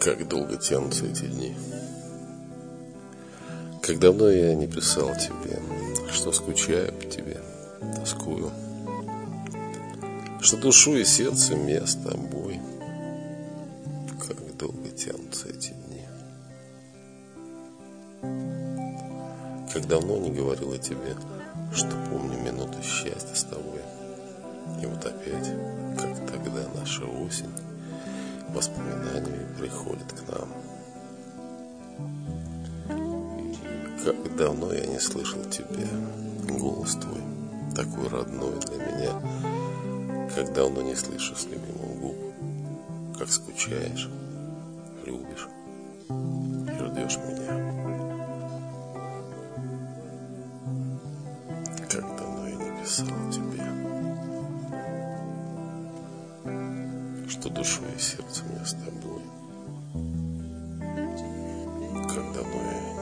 Как долго тянутся эти дни. Как давно я не писал тебе, что скучаю по тебе, тоскую, что душу и сердцем я с тобой. Как долго тянутся эти дни. Как давно не говорил я тебе, что помню минуты счастья с тобой. И вот опять, как тогда, наша осень воспоминаниями приходит к нам. И как давно я не слышал тебя, голос твой, такой родной для меня. Как давно не слышу с любимых губ, как скучаешь, любишь и ждешь меня. Как давно я не писал тебе, что душой и сердцем я с тобой. Как давно я